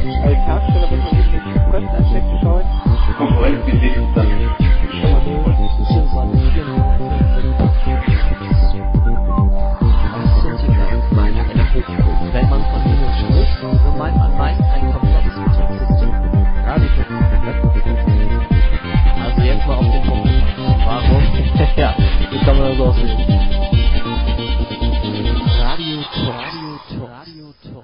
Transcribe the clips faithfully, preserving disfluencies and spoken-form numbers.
Als Hersteller muss man sich nicht Kostenaspekte schauen. Konkurrenz gesehen ist dann wenn man von Linux spricht, so meint man meist ein komplettes Betriebssystem. Also jetzt mal auf den Punkt. Warum? Ja, das kann man so auch sehen. Radio Tor, Radio Tor, Radio Tor,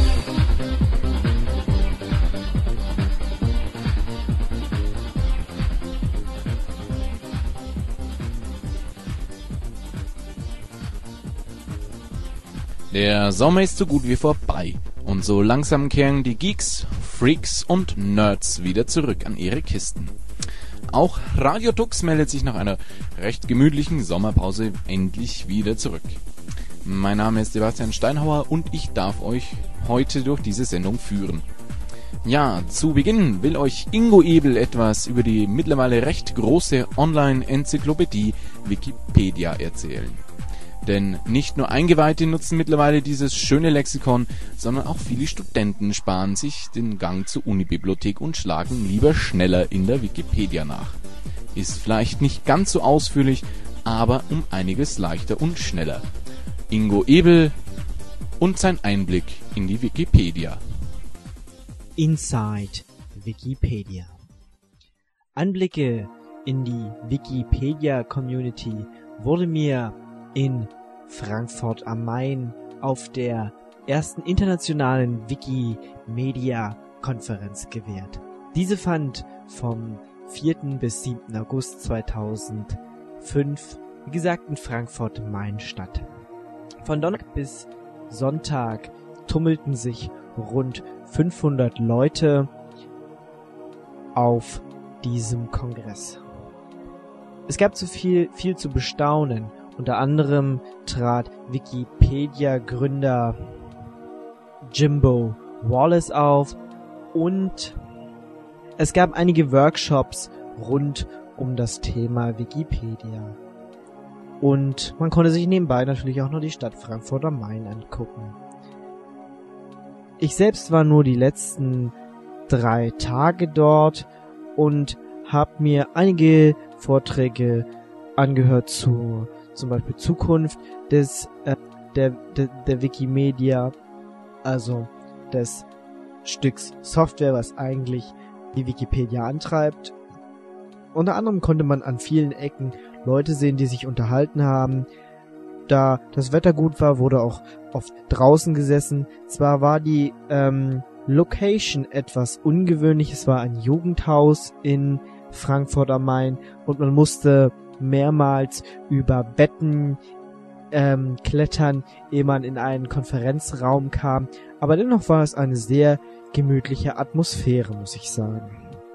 Der Sommer ist so gut wie vorbei und so langsam kehren die Geeks, Freaks und Nerds wieder zurück an ihre Kisten. Auch Radio Tux meldet sich nach einer recht gemütlichen Sommerpause endlich wieder zurück. Mein Name ist Sebastian Steinhauer und ich darf euch heute durch diese Sendung führen. Ja, zu Beginn will euch Ingo Ebel etwas über die mittlerweile recht große Online-Enzyklopädie Wikipedia erzählen. Denn nicht nur Eingeweihte nutzen mittlerweile dieses schöne Lexikon, sondern auch viele Studenten sparen sich den Gang zur Unibibliothek und schlagen lieber schneller in der Wikipedia nach. Ist vielleicht nicht ganz so ausführlich, aber um einiges leichter und schneller. Ingo Ebel und sein Einblick in die Wikipedia. Inside Wikipedia. Einblicke in die Wikipedia-Community wurde mir in Frankfurt am Main auf der ersten internationalen Wikimedia-Konferenz gewährt. Diese fand vom vierten bis siebten August zweitausendfünf, wie gesagt, in Frankfurt am Main statt. Von Donnerstag bis Sonntag tummelten sich rund fünfhundert Leute auf diesem Kongress. Es gab zu viel, viel zu bestaunen. Unter anderem trat Wikipedia-Gründer Jimbo Wallace auf und es gab einige Workshops rund um das Thema Wikipedia. Und man konnte sich nebenbei natürlich auch noch die Stadt Frankfurt am Main angucken. Ich selbst war nur die letzten drei Tage dort und habe mir einige Vorträge angehört zu zum Beispiel Zukunft des äh, der, der der Wikimedia, also des Stücks Software, was eigentlich die Wikipedia antreibt. Unter anderem konnte man an vielen Ecken Leute sehen, die sich unterhalten haben. Da das Wetter gut war, wurde auch oft draußen gesessen. Zwar war die ähm, Location etwas ungewöhnlich, es war ein Jugendhaus in Frankfurt am Main und man musste mehrmals über Betten ähm, klettern, ehe man in einen Konferenzraum kam. Aber dennoch war es eine sehr gemütliche Atmosphäre, muss ich sagen.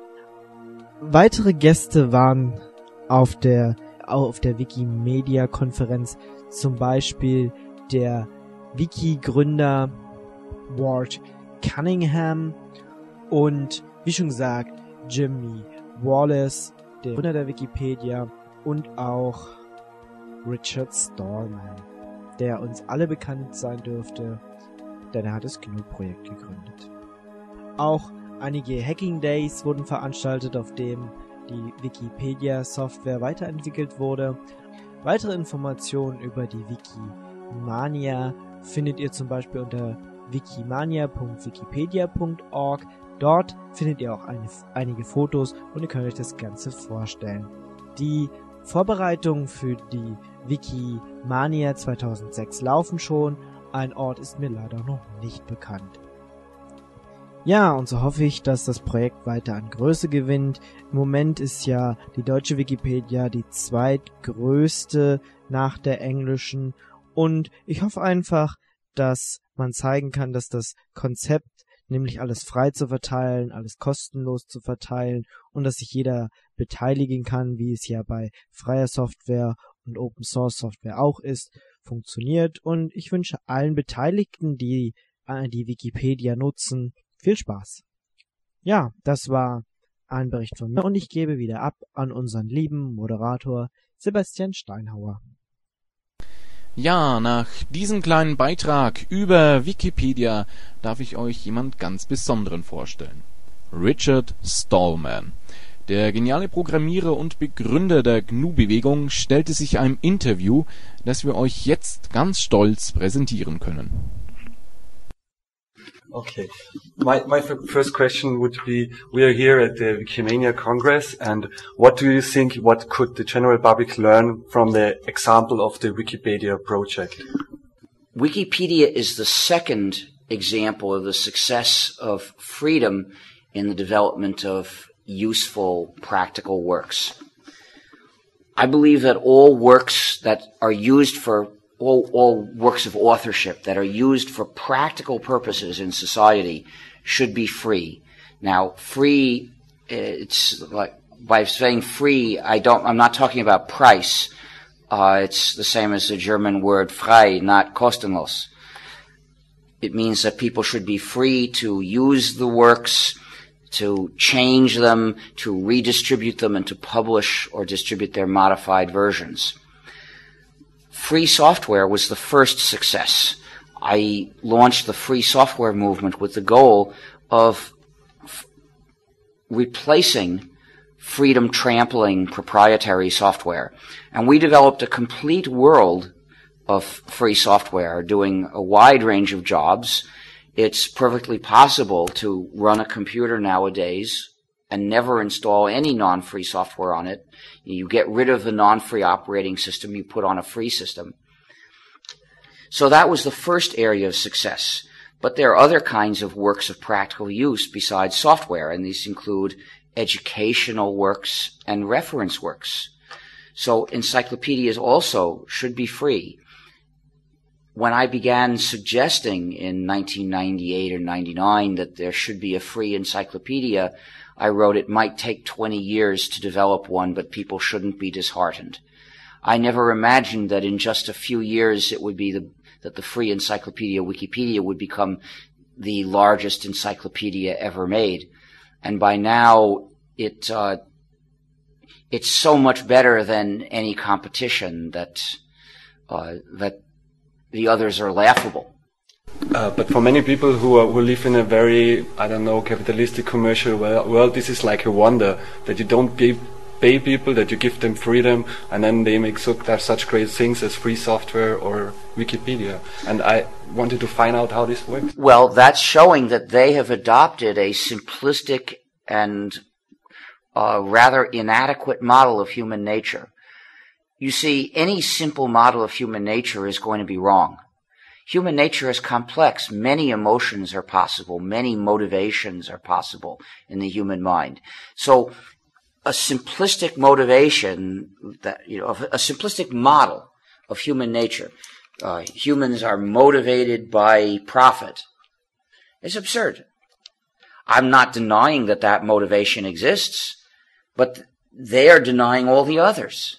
Weitere Gäste waren auf der auf der Wikimedia-Konferenz, zum Beispiel der Wiki-Gründer Ward Cunningham und, wie schon gesagt, Jimmy Wallace, der Gründer der Wikipedia, und auch Richard Stallman, der uns alle bekannt sein dürfte, denn er hat das G N U-Projekt gegründet. Auch einige Hacking Days wurden veranstaltet, auf dem die Wikipedia-Software weiterentwickelt wurde. Weitere Informationen über die Wikimania findet ihr zum Beispiel unter wikimania punkt wikipedia punkt org. Dort findet ihr auch eine, einige Fotos und ihr könnt euch das Ganze vorstellen. Die Vorbereitungen für die Wikimania zweitausendsechs laufen schon. Ein Ort ist mir leider noch nicht bekannt. Ja, und so hoffe ich, dass das Projekt weiter an Größe gewinnt. Im Moment ist ja die deutsche Wikipedia die zweitgrößte nach der englischen. Und ich hoffe einfach, dass man zeigen kann, dass das Konzept, nämlich alles frei zu verteilen, alles kostenlos zu verteilen und dass sich jeder beteiligen kann, wie es ja bei freier Software und Open Source Software auch ist, funktioniert. Und ich wünsche allen Beteiligten, die äh, die Wikipedia nutzen, viel Spaß. Ja, das war ein Bericht von mir und ich gebe wieder ab an unseren lieben Moderator Sebastian Steinhauer. Ja, nach diesem kleinen Beitrag über Wikipedia darf ich euch jemand ganz Besonderen vorstellen. Richard Stallman. Der geniale Programmierer und Begründer der G N U-Bewegung stellte sich einem Interview, das wir euch jetzt ganz stolz präsentieren können. Okay. My my first question would be, we are here at the Wikimania Congress, and what do you think, what could the general public learn from the example of the Wikipedia project? Wikipedia is the second example of the success of freedom in the development of useful, practical works. I believe that all works that are used for All, all works of authorship that are used for practical purposes in society should be free. Now, free, it's like, by saying free, I don't, I'm not talking about price. Uh, it's the same as the German word frei, not kostenlos. It means that people should be free to use the works, to change them, to redistribute them, and to publish or distribute their modified versions. Free software was the first success. I launched the free software movement with the goal of f- replacing freedom-trampling proprietary software. And we developed a complete world of free software doing a wide range of jobs. It's perfectly possible to run a computer nowadays and never install any non-free software on it. You get rid of the non-free operating system, you put on a free system. So that was the first area of success. But there are other kinds of works of practical use besides software, and these include educational works and reference works. So encyclopedias also should be free. When I began suggesting in nineteen ninety-eight or ninety-nine that there should be a free encyclopedia, I wrote it might take twenty years to develop one, but people shouldn't be disheartened. I never imagined that in just a few years it would be the, that the free encyclopedia Wikipedia would become the largest encyclopedia ever made. And by now, it, uh, it's so much better than any competition that, uh, that the others are laughable. Uh, but for many people who, are, who live in a very, I don't know, capitalistic commercial world, this is like a wonder that you don't pay, pay people, that you give them freedom, and then they make so, such great things as free software or Wikipedia. And I wanted to find out how this works. Well, that's showing that they have adopted a simplistic and uh, rather inadequate model of human nature. You see, any simple model of human nature is going to be wrong. Human nature is complex. Many emotions are possible. Many motivations are possible in the human mind. So a simplistic motivation, that, you know, a simplistic model of human nature, uh, humans are motivated by profit, is absurd. I'm not denying that that motivation exists, but they are denying all the others.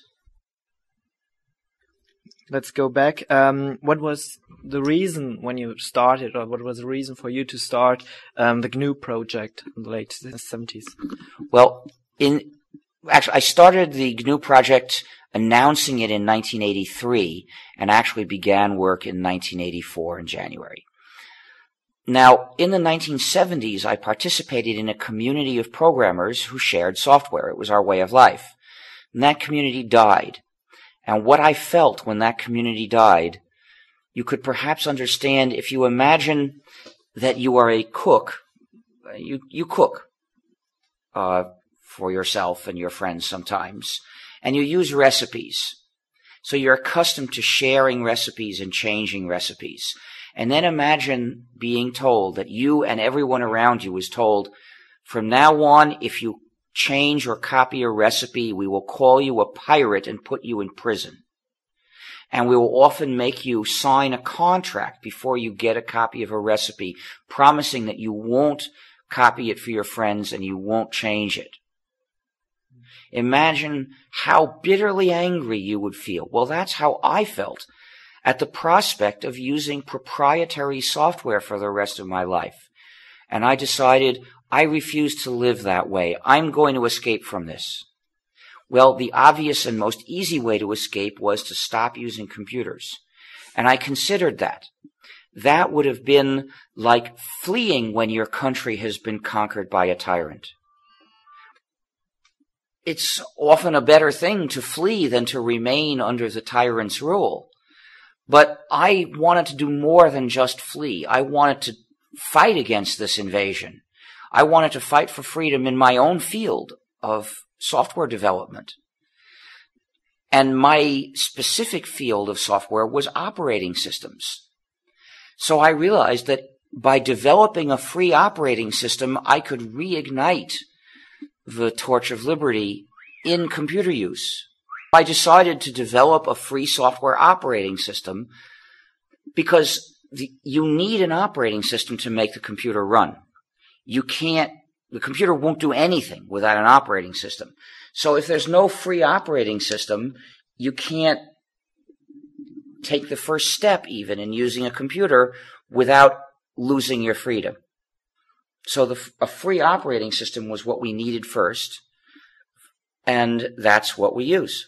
Let's go back. Um, what was the reason when you started, or what was the reason for you to start um, the G N U project in the late seventies? Well, in actually, I started the G N U project announcing it in nineteen eighty-three, and actually began work in nineteen eighty-four in January. Now, in the nineteen seventies, I participated in a community of programmers who shared software. It was our way of life. And that community died. And what I felt when that community died, you could perhaps understand if you imagine that you are a cook. You, you cook uh, for yourself and your friends sometimes, and you use recipes. So you're accustomed to sharing recipes and changing recipes. And then imagine being told that you and everyone around you is told, from now on, if you change or copy a recipe, we will call you a pirate and put you in prison. And we will often make you sign a contract before you get a copy of a recipe, promising that you won't copy it for your friends and you won't change it. Imagine how bitterly angry you would feel. Well, that's how I felt at the prospect of using proprietary software for the rest of my life. And I decided I refuse to live that way. I'm going to escape from this. Well, the obvious and most easy way to escape was to stop using computers. And I considered that. That would have been like fleeing when your country has been conquered by a tyrant. It's often a better thing to flee than to remain under the tyrant's rule. But I wanted to do more than just flee. I wanted to fight against this invasion. I wanted to fight for freedom in my own field of software development. And my specific field of software was operating systems. So I realized that by developing a free operating system, I could reignite the torch of liberty in computer use. I decided to develop a free software operating system because the, you need an operating system to make the computer run. You can't, the computer won't do anything without an operating system. So if there's no free operating system, you can't take the first step even in using a computer without losing your freedom. So the, a free operating system was what we needed first, and that's what we use.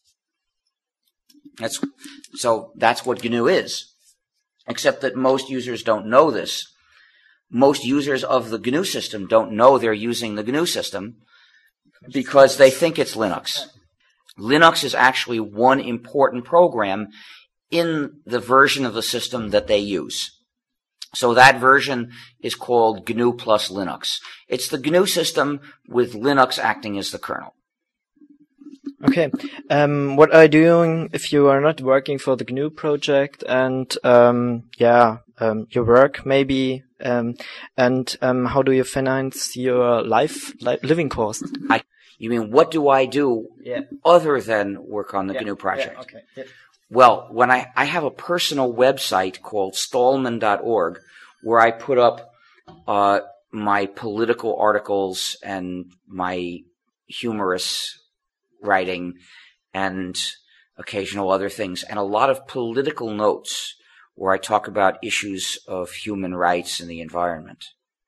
That's, so that's what G N U is, except that most users don't know this. Most users of the G N U system don't know they're using the G N U system because they think it's Linux. Linux is actually one important program in the version of the system that they use. So that version is called G N U plus Linux. It's the G N U system with Linux acting as the kernel. Okay. Um, what are you doing if you are not working for the G N U project and, um, yeah, um, your work maybe, um, and, um, how do you finance your life, li- living cost? I, you mean, what do I do yeah. other than work on the yeah. G N U project? Yeah, okay. Yeah. Well, when I, I have a personal website called stallman dot org where I put up, uh, my political articles and my humorous writing and occasional other things, and a lot of political notes where I talk about issues of human rights and the environment.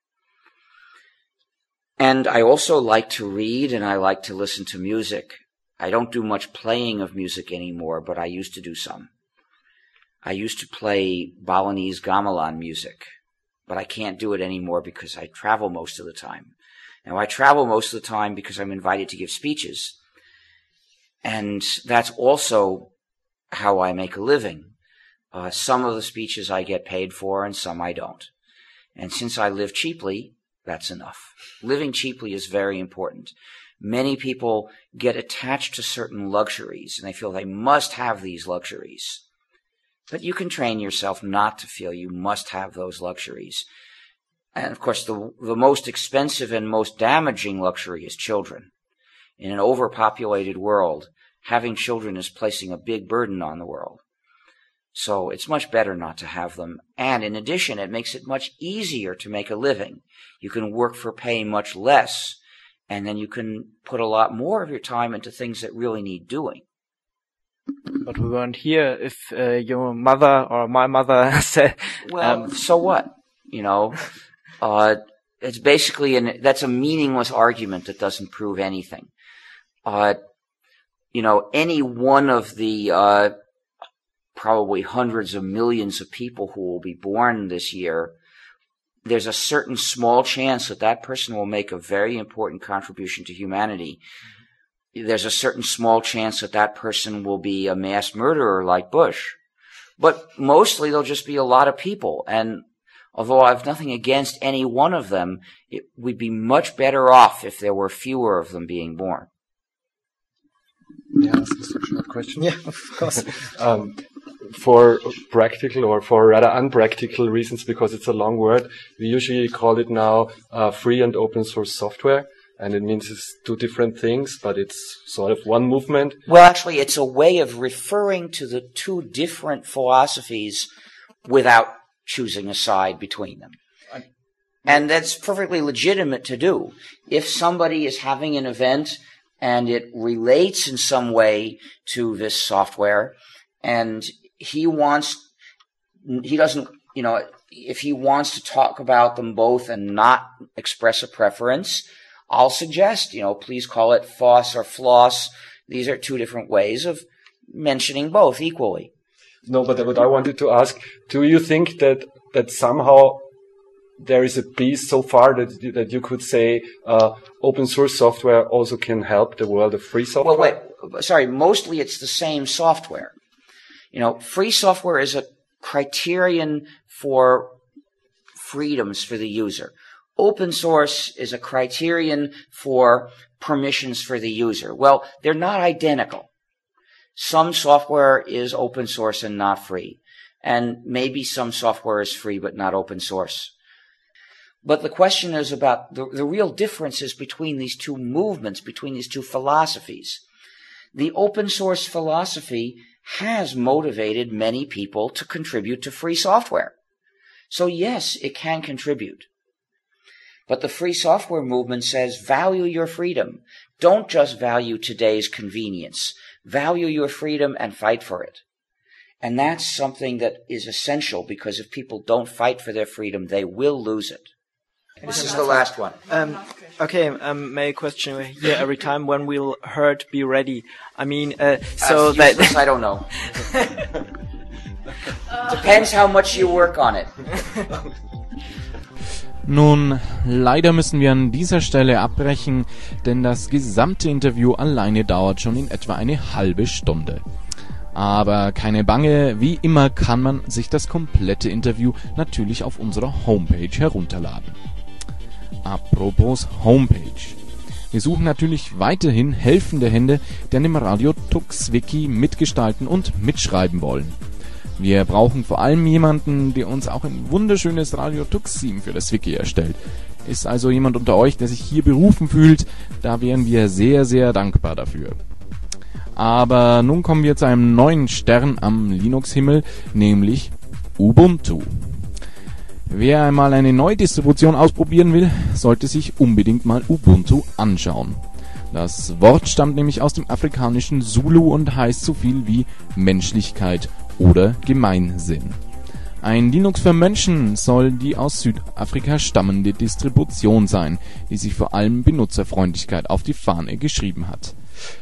And I also like to read and I like to listen to music. I don't do much playing of music anymore, but I used to do some. I used to play Balinese gamelan music, but I can't do it anymore because I travel most of the time. Now, I travel most of the time because I'm invited to give speeches. And that's also how I make a living. Uh, some of the speeches I get paid for and some I don't. And since I live cheaply, that's enough. Living cheaply is very important. Many people get attached to certain luxuries and they feel they must have these luxuries. But you can train yourself not to feel you must have those luxuries. And of course, the, the most expensive and most damaging luxury is children. In an overpopulated world, having children is placing a big burden on the world. So it's much better not to have them. And in addition, it makes it much easier to make a living. You can work for pay much less, and then you can put a lot more of your time into things that really need doing. But we weren't here if uh, your mother or my mother said... Well, um, so what? You know, uh, it's basically, an, that's a meaningless argument that doesn't prove anything. Uh, you know, any one of the uh, probably hundreds of millions of people who will be born this year, there's a certain small chance that that person will make a very important contribution to humanity. There's a certain small chance that that person will be a mass murderer like Bush. But mostly there'll just be a lot of people. And although I have nothing against any one of them, it, we'd be much better off if there were fewer of them being born. May I ask a short question? Yeah, of course. um, for practical or for rather unpractical reasons, because it's a long word, we usually call it now uh, free and open source software. And it means it's two different things, but it's sort of one movement. Well, actually, it's a way of referring to the two different philosophies without choosing a side between them. And that's perfectly legitimate to do. If somebody is having an event and it relates in some way to this software, and he wants, he doesn't, you know, if he wants to talk about them both and not express a preference, I'll suggest, you know, please call it F O S S or F L O S S. These are two different ways of mentioning both equally. No, but what I wanted to ask, do you think that, that somehow there is a piece so far that, that you could say, uh, open source software also can help the world of free software? Well, wait, sorry, mostly it's the same software. You know, free software is a criterion for freedoms for the user. Open source is a criterion for permissions for the user. Well, they're not identical. Some software is open source and not free. And maybe some software is free but not open source. But the question is about the, the real differences between these two movements, between these two philosophies. The open source philosophy has motivated many people to contribute to free software. So yes, it can contribute. But the free software movement says value your freedom. Don't just value today's convenience. Value your freedom and fight for it. And that's something that is essential, because if people don't fight for their freedom, they will lose it. This is the last one. Um, okay, um, may I question here every time when we'll hurt, be ready. I mean, uh, so That's that... useless, I don't know. Depends how much you work on it. Nun, leider müssen wir an dieser Stelle abbrechen, denn das gesamte Interview alleine dauert schon in etwa eine halbe Stunde. Aber keine Bange, wie immer kann man sich das komplette Interview natürlich auf unserer Homepage herunterladen. Apropos Homepage. Wir suchen natürlich weiterhin helfende Hände, die an dem Radio Tux Wiki mitgestalten und mitschreiben wollen. Wir brauchen vor allem jemanden, der uns auch ein wunderschönes Radio Tux-Theme für das Wiki erstellt. Ist also jemand unter euch, der sich hier berufen fühlt, da wären wir sehr, sehr dankbar dafür. Aber nun kommen wir zu einem neuen Stern am Linux-Himmel, nämlich Ubuntu. Wer einmal eine neue Distribution ausprobieren will, sollte sich unbedingt mal Ubuntu anschauen. Das Wort stammt nämlich aus dem afrikanischen Zulu und heißt so viel wie Menschlichkeit oder Gemeinsinn. Ein Linux für Menschen soll die aus Südafrika stammende Distribution sein, die sich vor allem Benutzerfreundlichkeit auf die Fahne geschrieben hat.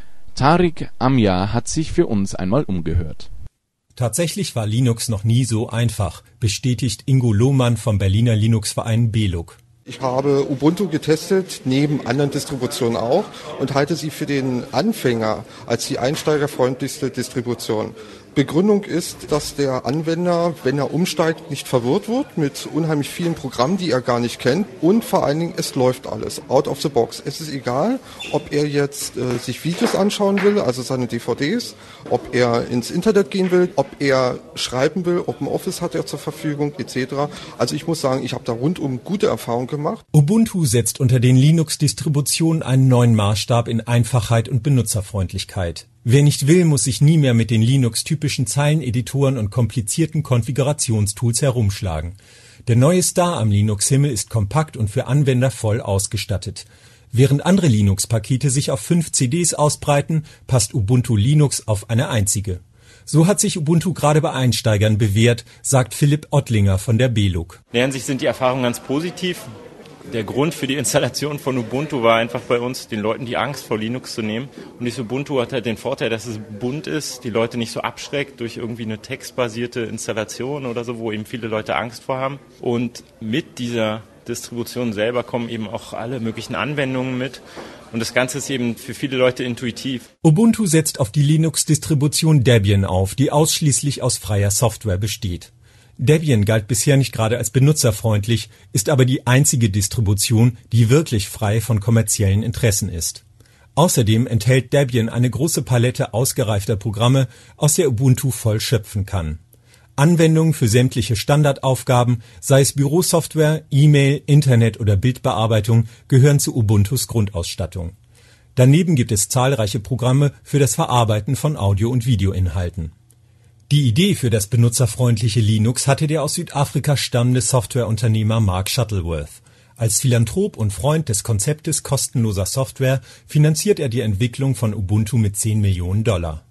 Tariq Amya hat sich für uns einmal umgehört. Tatsächlich war Linux noch nie so einfach, bestätigt Ingo Lohmann vom Berliner Linux-Verein B L U G. Ich habe Ubuntu getestet, neben anderen Distributionen auch, und halte sie für den Anfänger als die einsteigerfreundlichste Distribution. Begründung ist, dass der Anwender, wenn er umsteigt, nicht verwirrt wird mit unheimlich vielen Programmen, die er gar nicht kennt, und vor allen Dingen, es läuft alles, out of the box. Es ist egal, ob er jetzt äh, sich Videos anschauen will, also seine D V Ds, ob er ins Internet gehen will, ob er schreiben will, OpenOffice hat er zur Verfügung, et cetera. Also ich muss sagen, ich habe da rundum gute Erfahrungen gemacht. Ubuntu setzt unter den Linux-Distributionen einen neuen Maßstab in Einfachheit und Benutzerfreundlichkeit. Wer nicht will, muss sich nie mehr mit den Linux-typischen Zeileneditoren und komplizierten Konfigurationstools herumschlagen. Der neue Star am Linux-Himmel ist kompakt und für Anwender voll ausgestattet. Während andere Linux-Pakete sich auf fünf C Ds ausbreiten, passt Ubuntu Linux auf eine einzige. So hat sich Ubuntu gerade bei Einsteigern bewährt, sagt Philipp Ottlinger von der B L U G. In der Hinsicht sind die Erfahrungen ganz positiv. Der Grund für die Installation von Ubuntu war einfach bei uns, den Leuten die Angst vor Linux zu nehmen. Und dieses Ubuntu hat halt den Vorteil, dass es bunt ist, die Leute nicht so abschreckt durch irgendwie eine textbasierte Installation oder so, wo eben viele Leute Angst vor haben. Und mit dieser Distribution selber kommen eben auch alle möglichen Anwendungen mit. Und das Ganze ist eben für viele Leute intuitiv. Ubuntu setzt auf die Linux-Distribution Debian auf, die ausschließlich aus freier Software besteht. Debian galt bisher nicht gerade als benutzerfreundlich, ist aber die einzige Distribution, die wirklich frei von kommerziellen Interessen ist. Außerdem enthält Debian eine große Palette ausgereifter Programme, aus der Ubuntu voll schöpfen kann. Anwendungen für sämtliche Standardaufgaben, sei es Bürosoftware, E-Mail, Internet oder Bildbearbeitung, gehören zu Ubuntus Grundausstattung. Daneben gibt es zahlreiche Programme für das Verarbeiten von Audio- und Videoinhalten. Die Idee für das benutzerfreundliche Linux hatte der aus Südafrika stammende Softwareunternehmer Mark Shuttleworth. Als Philanthrop und Freund des Konzeptes kostenloser Software finanziert er die Entwicklung von Ubuntu mit zehn Millionen Dollar.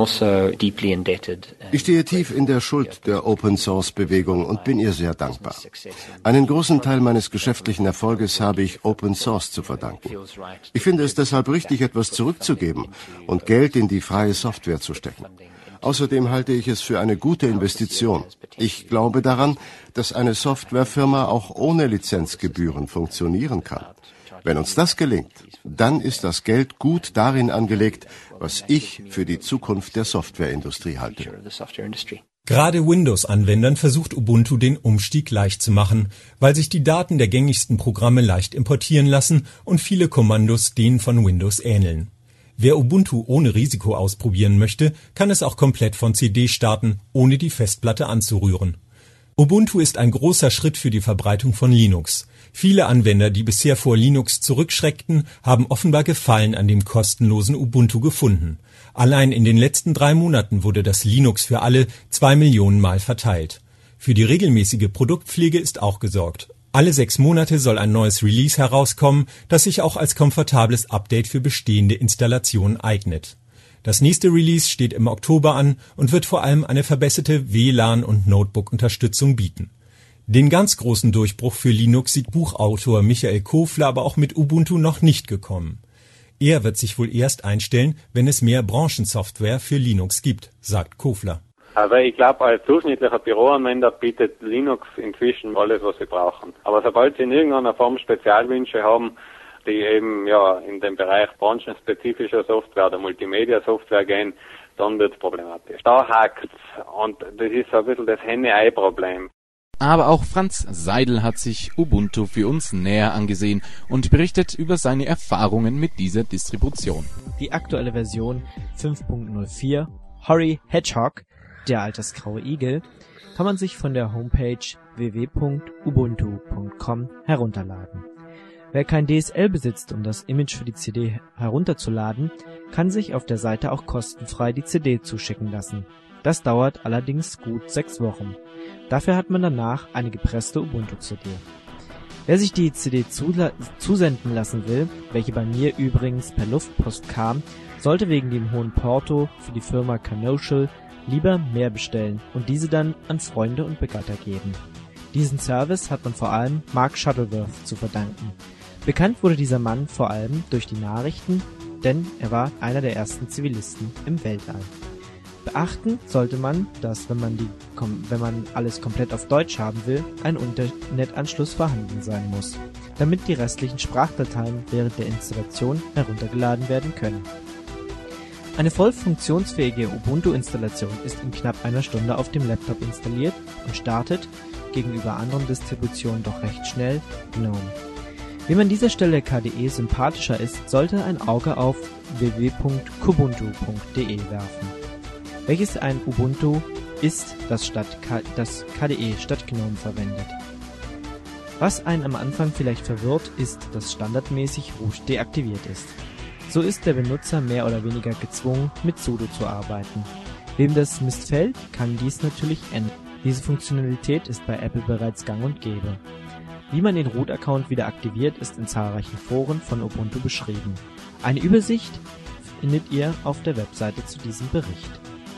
Ich stehe tief in der Schuld der Open-Source-Bewegung und bin ihr sehr dankbar. Einen großen Teil meines geschäftlichen Erfolges habe ich Open Source zu verdanken. Ich finde es deshalb richtig, etwas zurückzugeben und Geld in die freie Software zu stecken. Außerdem halte ich es für eine gute Investition. Ich glaube daran, dass eine Softwarefirma auch ohne Lizenzgebühren funktionieren kann. Wenn uns das gelingt, dann ist das Geld gut darin angelegt, was ich für die Zukunft der Softwareindustrie halte. Gerade Windows-Anwendern versucht Ubuntu den Umstieg leicht zu machen, weil sich die Daten der gängigsten Programme leicht importieren lassen und viele Kommandos denen von Windows ähneln. Wer Ubuntu ohne Risiko ausprobieren möchte, kann es auch komplett von C D starten, ohne die Festplatte anzurühren. Ubuntu ist ein großer Schritt für die Verbreitung von Linux. Viele Anwender, die bisher vor Linux zurückschreckten, haben offenbar Gefallen an dem kostenlosen Ubuntu gefunden. Allein in den letzten drei Monaten wurde das Linux für alle zwei Millionen Mal verteilt. Für die regelmäßige Produktpflege ist auch gesorgt. Alle sechs Monate soll ein neues Release herauskommen, das sich auch als komfortables Update für bestehende Installationen eignet. Das nächste Release steht im Oktober an und wird vor allem eine verbesserte W LAN- und Notebook-Unterstützung bieten. Den ganz großen Durchbruch für Linux sieht Buchautor Michael Kofler aber auch mit Ubuntu noch nicht gekommen. Er wird sich wohl erst einstellen, wenn es mehr Branchensoftware für Linux gibt, sagt Kofler. Also ich glaube, als durchschnittlicher Büroanwender bietet Linux inzwischen alles, was sie brauchen. Aber sobald sie in irgendeiner Form Spezialwünsche haben, die eben ja in den Bereich branchenspezifischer Software oder Multimedia-Software gehen, dann wird es problematisch. Da hakt's und das ist so ein bisschen das Henne-Ei-Problem. Aber auch Franz Seidel hat sich Ubuntu für uns näher angesehen und berichtet über seine Erfahrungen mit dieser Distribution. Die aktuelle Version fünf Punkt null vier, Horry Hedgehog, der altersgraue Igel, kann man sich von der Homepage w w w Punkt ubuntu Punkt com herunterladen. Wer kein D S L besitzt, um das Image für die C D herunterzuladen, kann sich auf der Seite auch kostenfrei die C D zuschicken lassen. Das dauert allerdings gut sechs Wochen. Dafür hat man danach eine gepresste Ubuntu-C D. Wer sich die C D zula- zusenden lassen will, welche bei mir übrigens per Luftpost kam, sollte wegen dem hohen Porto für die Firma Canocial lieber mehr bestellen und diese dann an Freunde und Begleiter geben. Diesen Service hat man vor allem Mark Shuttleworth zu verdanken. Bekannt wurde dieser Mann vor allem durch die Nachrichten, denn er war einer der ersten Zivilisten im Weltall. Beachten sollte man, dass wenn man, die, wenn man alles komplett auf Deutsch haben will, ein Internetanschluss vorhanden sein muss, damit die restlichen Sprachdateien während der Installation heruntergeladen werden können. Eine voll funktionsfähige Ubuntu-Installation ist in knapp einer Stunde auf dem Laptop installiert und startet, gegenüber anderen Distributionen doch recht schnell, GNOME. Wem an dieser Stelle K D E sympathischer ist, sollte ein Auge auf w w w Punkt kubuntu Punkt d e werfen. Welches ein Ubuntu ist, das, statt K- das K D E statt GNOME verwendet. Was einen am Anfang vielleicht verwirrt, ist, dass standardmäßig Root deaktiviert ist. So ist der Benutzer mehr oder weniger gezwungen, mit sudo zu arbeiten. Wem das missfällt, kann dies natürlich ändern. Diese Funktionalität ist bei Apple bereits gang und gäbe. Wie man den Root-Account wieder aktiviert, ist in zahlreichen Foren von Ubuntu beschrieben. Eine Übersicht findet ihr auf der Webseite zu diesem Bericht.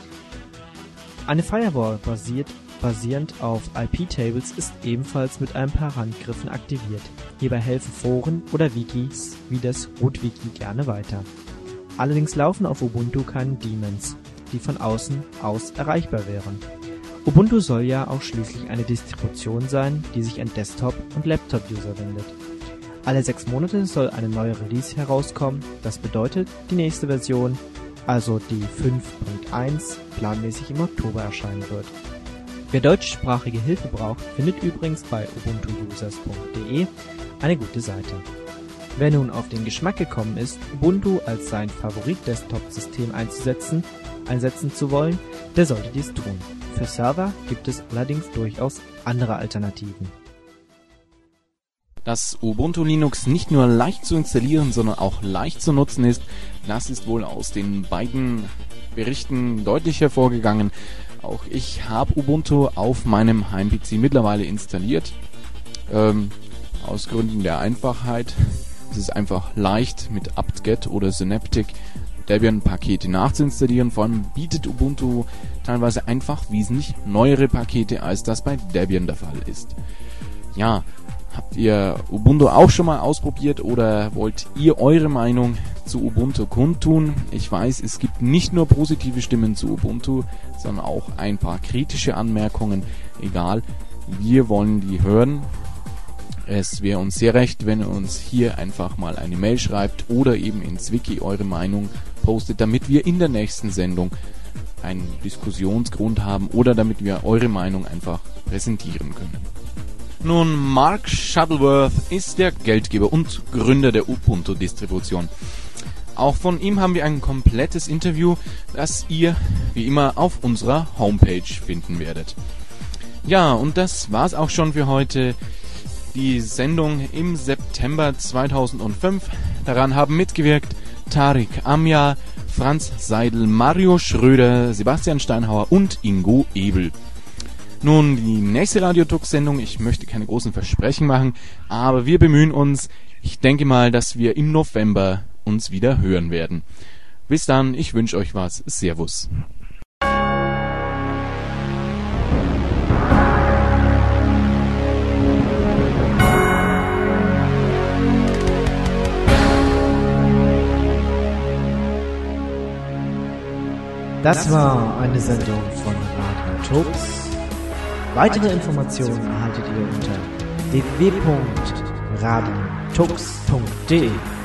Eine Firewall basiert, basierend auf I P-Tables ist ebenfalls mit ein paar Handgriffen aktiviert. Hierbei helfen Foren oder Wikis wie das Root-Wiki gerne weiter. Allerdings laufen auf Ubuntu keine Daemons, die von außen aus erreichbar wären. Ubuntu soll ja auch schließlich eine Distribution sein, die sich an Desktop- und Laptop-User wendet. Alle sechs Monate soll eine neue Release herauskommen, das bedeutet, die nächste Version, also die fünf Punkt eins, planmäßig im Oktober erscheinen wird. Wer deutschsprachige Hilfe braucht, findet übrigens bei ubuntu users Punkt d e eine gute Seite. Wer nun auf den Geschmack gekommen ist, Ubuntu als sein Favorit-Desktop-System einzusetzen, einsetzen zu wollen, der sollte dies tun. Für Server gibt es allerdings durchaus andere Alternativen. Dass Ubuntu Linux nicht nur leicht zu installieren, sondern auch leicht zu nutzen ist, das ist wohl aus den beiden Berichten deutlich hervorgegangen. Auch ich habe Ubuntu auf meinem Heim-P C mittlerweile installiert, ähm, aus Gründen der Einfachheit. Es ist einfach leicht mit apt-get oder Synaptic Debian-Pakete nachzuinstallieren. Vor allem bietet Ubuntu teilweise einfach wesentlich neuere Pakete, als das bei Debian der Fall ist. Ja, habt ihr Ubuntu auch schon mal ausprobiert oder wollt ihr eure Meinung zu Ubuntu kundtun. Ich weiß, es gibt nicht nur positive Stimmen zu Ubuntu, sondern auch ein paar kritische Anmerkungen. Egal, wir wollen die hören. Es wäre uns sehr recht, wenn ihr uns hier einfach mal eine Mail schreibt oder eben ins Wiki eure Meinung postet, damit wir in der nächsten Sendung einen Diskussionsgrund haben oder damit wir eure Meinung einfach präsentieren können. Nun, Mark Shuttleworth ist der Geldgeber und Gründer der Ubuntu-Distribution. Auch von ihm haben wir ein komplettes Interview, das ihr wie immer auf unserer Homepage finden werdet. Ja, und das war's auch schon für heute. Die Sendung im September zweitausendfünf. Daran haben mitgewirkt Tariq Amya, Franz Seidel, Mario Schröder, Sebastian Steinhauer und Ingo Ebel. Nun, die nächste Radio-Tux-Sendung, ich möchte keine großen Versprechen machen, aber wir bemühen uns. Ich denke mal, dass wir im November uns wieder hören werden. Bis dann, ich wünsche euch was. Servus. Das war eine Sendung von Radio Tux. Weitere Informationen erhaltet ihr unter w w w punkt radio tux punkt d e.